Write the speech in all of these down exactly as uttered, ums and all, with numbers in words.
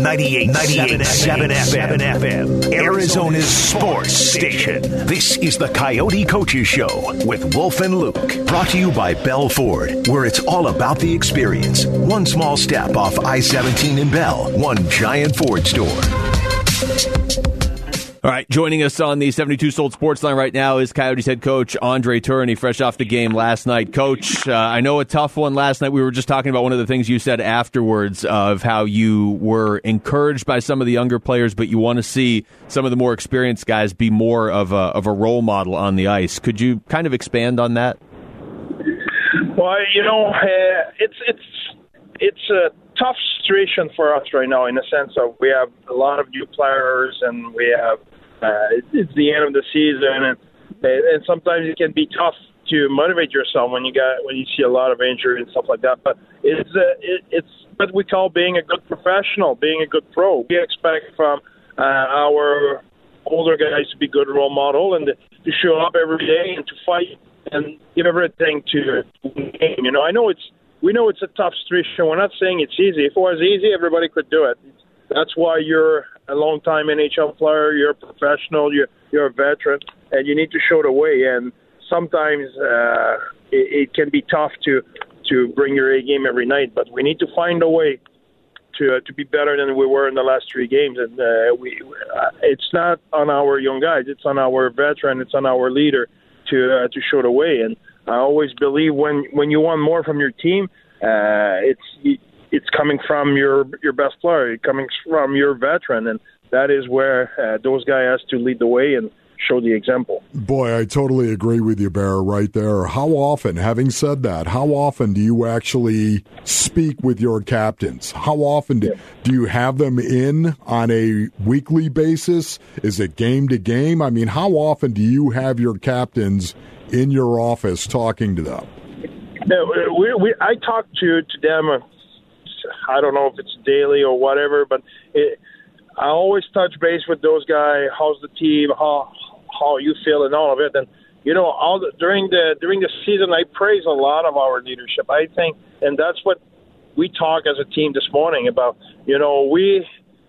ninety-eight point seven F M, Arizona's sports station. This is the Coyote Coaches Show with Wolf and Luke. Brought to you by Bell Ford, where it's all about the experience. One small step off I seventeen in Bell, one giant Ford store. All right, joining us on the seventy-two Sold Sports Line right now is Coyotes head coach Andre Tourigny, fresh off the game last night. Coach, uh, I know a tough one last night. We were just talking about one of the things you said afterwards of how you were encouraged by some of the younger players, but you want to see some of the more experienced guys be more of a, of a role model on the ice. Could you kind of expand on that? Well, you know, uh, it's it's it's a tough situation for us right now in the sense of we have a lot of new players and we have Uh, it's the end of the season, and and sometimes it can be tough to motivate yourself when you got when you see a lot of injury and stuff like that. But it's uh, it, it's what we call being a good professional, being a good pro. We expect from uh, our older guys to be good role model and to, to show up every day and to fight and give everything to win the game. You know, I know it's we know it's a tough situation. We're not saying it's easy. If it was easy, everybody could do it. That's why you're a long-time N H L player, you're a professional, you're, you're a veteran, and you need to show the way. And sometimes uh, it, it can be tough to to bring your A game every night, but we need to find a way to uh, to be better than we were in the last three games. And uh, we, uh, it's not on our young guys; it's on our veteran, it's on our leader to uh, to show the way. And I always believe when when you want more from your team, uh, it's it's coming from your your best player, coming from your veteran, and that is where uh, those guys has to lead the way and show the example. Boy, I totally agree with you, Bear, right there. How often, having said that, how often do you actually speak with your captains? How often do, do you have them in on a weekly basis? Is it game to game? I mean, how often do you have your captains in your office talking to them? No, we, we, I talk to, to them, uh, I don't know if it's daily or whatever, but it, I always touch base with those guys. How's the team? How how you feel and all of it. And you know, all the, during the during the season, I praise a lot of our leadership. I think, and that's what we talk as a team this morning about. You know, we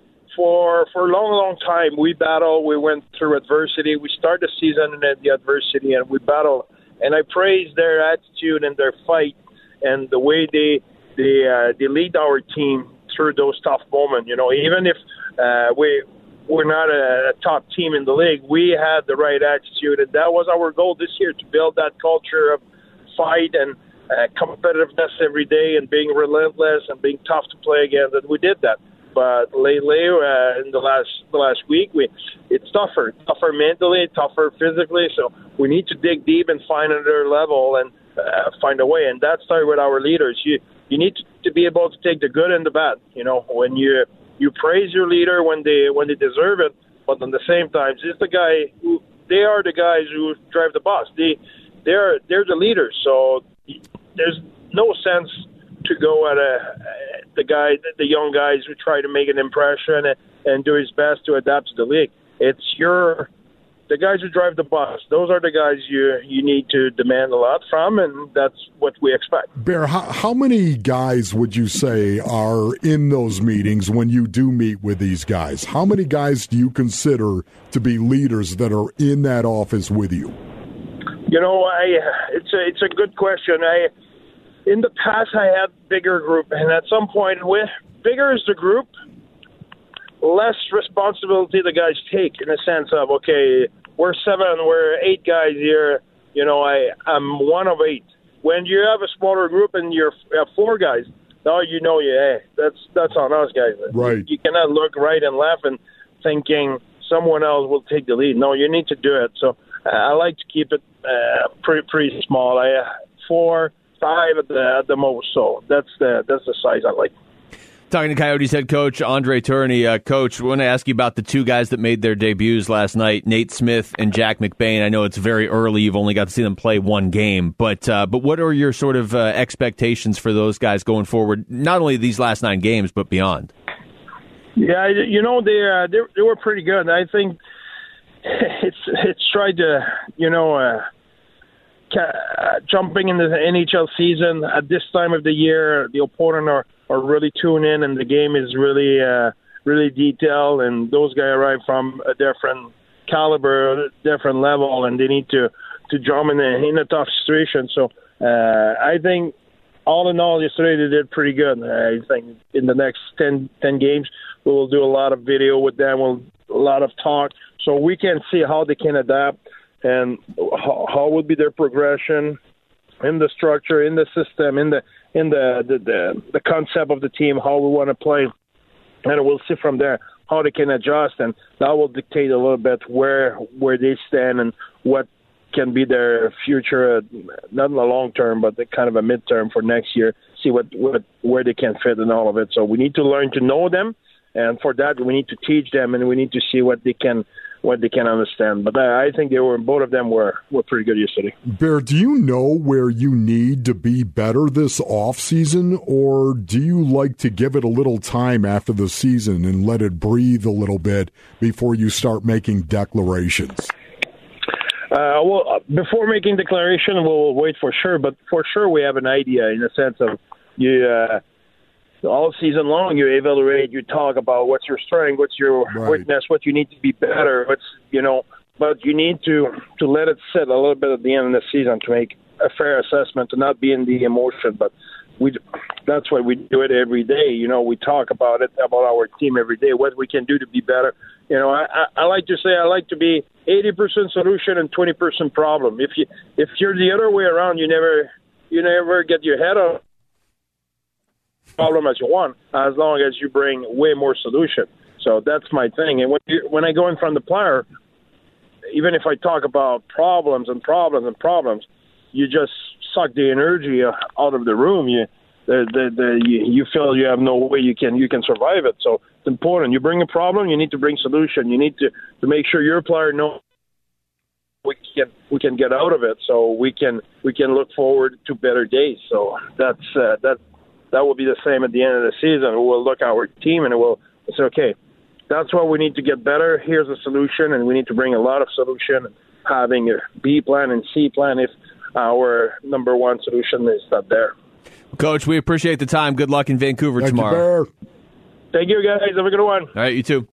for for a long, long time we battled. We went through adversity. We started the season in the adversity, and we battled. And I praise their attitude and their fight and the way they they uh, they lead our team through those tough moments. You know, even if uh, we. We're not a, a top team in the league. We had the right attitude, and that was our goal this year, to build that culture of fight and uh, competitiveness every day and being relentless and being tough to play against, and we did that. But lately, uh, in the last the last week, we it's tougher, tougher mentally, tougher physically, so we need to dig deep and find another level and uh, find a way, and that started with our leaders. You, you need to, to be able to take the good and the bad, you know, when you... You praise your leader when they when they deserve it, but at the same time, it's the guy who they are the guys who drive the bus. They they're they're the leaders. So there's no sense to go at a the guy the young guys who try to make an impression and, and do his best to adapt to the league. It's your the guys who drive the bus. Those are the guys you you need to demand a lot from, and that's what we expect. Bear, how, how many guys would you say are in those meetings when you do meet with these guys? How many guys do you consider to be leaders that are in that office with you? You know, I it's a it's a good question. I in the past I had bigger group, and at some point, with bigger is the group, less responsibility the guys take, in a sense of, okay, we're seven, we're eight guys here, you know, I, I'm one of eight. When you have a smaller group and you have four guys, now you know, yeah, hey, that's that's on us, guys. Right. You, you cannot look right and left and thinking someone else will take the lead. No, you need to do it. So uh, I like to keep it uh, pretty pretty small. I, uh, four, five at the, at the most, so that's the, that's the size I like. Talking to Coyotes head coach Andre Tourigny. Uh, coach, we want to ask you about the two guys that made their debuts last night, Nate Smith and Jack McBain. I know it's very early; you've only got to see them play one game, but uh, but what are your sort of uh, expectations for those guys going forward? Not only these last nine games, but beyond. Yeah, you know they uh, they, they were pretty good. I think it's it's tried to you know uh, ca- jumping into the N H L season at this time of the year. The opponent are. are really tuned in, and the game is really uh, really detailed, and those guys arrive from a different caliber, a different level, and they need to, to jump in a, in a tough situation. So uh, I think all in all, yesterday they did pretty good. I think in the next ten, ten games, we will do a lot of video with them, we'll a lot of talk, so we can see how they can adapt and how, how will be their progression in the structure, in the system, in the in the the, the, the concept of the team, how we want to play, and we'll see from there how they can adjust, and that will dictate a little bit where where they stand and what can be their future, uh, not in the long term, but the kind of a midterm for next year. See what, what where they can fit in all of it. So we need to learn to know them, and for that we need to teach them, and we need to see what they can what they can understand. But I, I think they were both of them were were pretty good yesterday. Bear, do you know where you need to be better this off season, or do you like to give it a little time after the season and let it breathe a little bit before you start making declarations? Uh, well, before making declaration, we'll wait for sure. But for sure, we have an idea in the sense of you uh, all season long. You evaluate, you talk about what's your strength, what's your right. weakness, what you need to be better. What's you know, but you need to to let it sit a little bit at the end of the season to make a fair assessment, to not be in the emotion. But we that's why we do it every day. You know, we talk about it, about our team every day, what we can do to be better. You know, I, I, I like to say I like to be eighty percent solution and twenty percent problem. If you if you're the other way around, you never you never get your head on problem as you want, as long as you bring way more solution. So that's my thing. And when you, when I go in front of the player, even if I talk about problems and problems and problems, you just suck the energy out of the room. You the, the, the you, you feel you have no way you can you can survive it. So it's important. You bring a problem, you need to bring solution. You need to, to make sure your player knows we can we can get out of it, so we can we can look forward to better days. So that's uh, that that will be the same at the end of the season. We'll look at our team and we'll say, okay, that's what we need to get better. Here's a solution, and we need to bring a lot of solution, having a B plan and C plan if our number one solution is not there. Coach, we appreciate the time. Good luck in Vancouver Thank tomorrow. You, Thank you, guys. Have a good one. All right, you too.